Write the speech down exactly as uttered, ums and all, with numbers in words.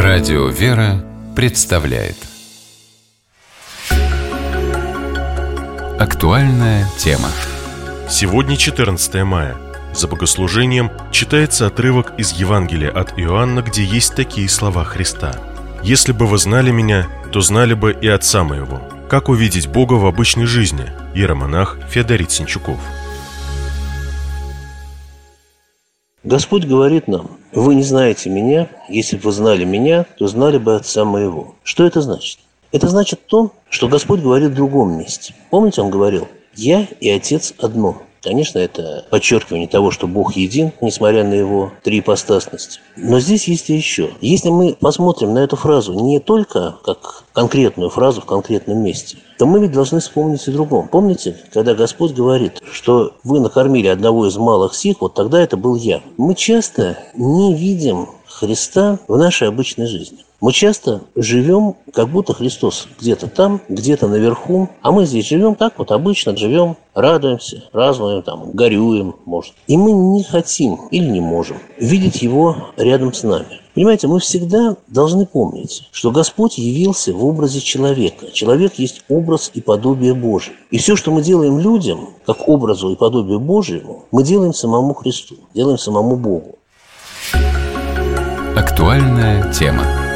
Радио «Вера» представляет актуальная тема. Сегодня четырнадцатое мая. За богослужением читается отрывок из Евангелия от Иоанна, где есть такие слова Христа: «Если бы вы знали Меня, то знали бы и Отца Моего». Как увидеть Бога в обычной жизни? Иеромонах Феодорит Синчуков. Господь говорит нам: вы не знаете Меня, если бы вы знали Меня, то знали бы Отца Моего. Что это значит? Это значит то, что Господь говорит в другом месте. Помните, Он говорил: «Я и Отец одно». Конечно, это подчеркивание того, что Бог един, несмотря на Его триипостасность. Но здесь есть и еще. Если мы посмотрим на эту фразу не только как конкретную фразу в конкретном месте, то мы ведь должны вспомнить и другом. Помните, когда Господь говорит, что вы накормили одного из малых сих, вот тогда это был я. Мы часто не видим Христа в нашей обычной жизни. Мы часто живем, как будто Христос где-то там, где-то наверху, а мы здесь живем так вот обычно, живем, радуемся, празднуем, там, горюем, может. И мы не хотим или не можем видеть Его рядом с нами. Понимаете, мы всегда должны помнить, что Господь явился в образе человека. Человек есть образ и подобие Божие. И все, что мы делаем людям, как образу и подобию Божьему, мы делаем самому Христу, делаем самому Богу. Актуальная тема.